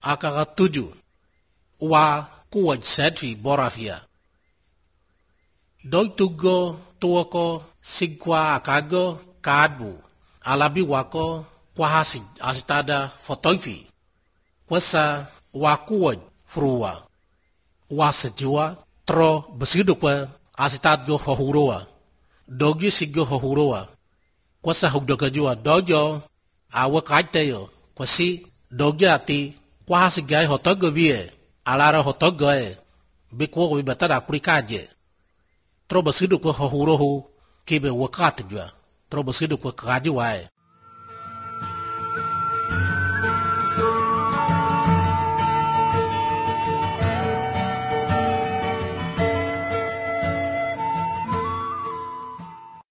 Akakatuju wa kuwaj setvi borafia. Doi tugo tuoko sigwa akago kadbu alabi wako kwahasi asitada fotoifi. Kwasa wa kuwaj fruwa. Wa sejua tro besidu kwa asitadgo hohuroa. Dogyu siggo hohuroa. Kwasa hugdokajua dojo awakaiteyo kwasi dogya ati kwahasi gai hotogo bie alara hotogo bikwo bibatada kurikaje. Tro besidu kwa hohurohu kibe wakatjua. Tro besidu kwa kaji wae.